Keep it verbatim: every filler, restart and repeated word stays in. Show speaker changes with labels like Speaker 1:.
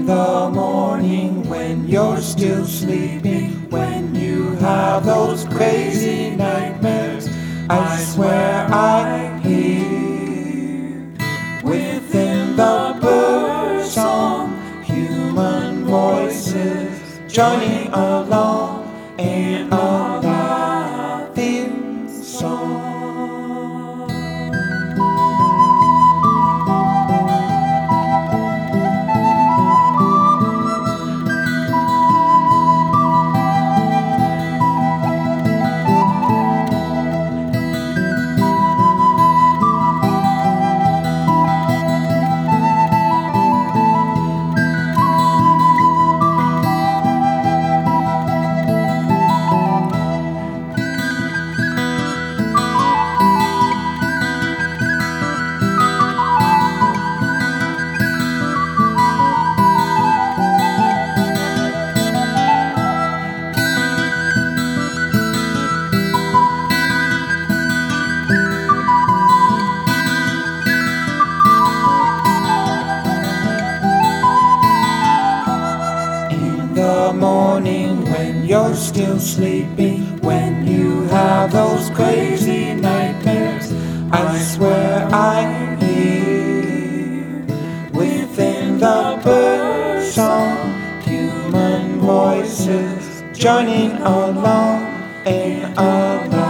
Speaker 1: the morning when you're still sleeping, when you have those crazy nightmares, I swear I hear within the bird song human voices joining along in a laughing song. The morning when you're still sleeping, when you have those crazy nightmares, I swear I hear within the bird song human voices joining along in a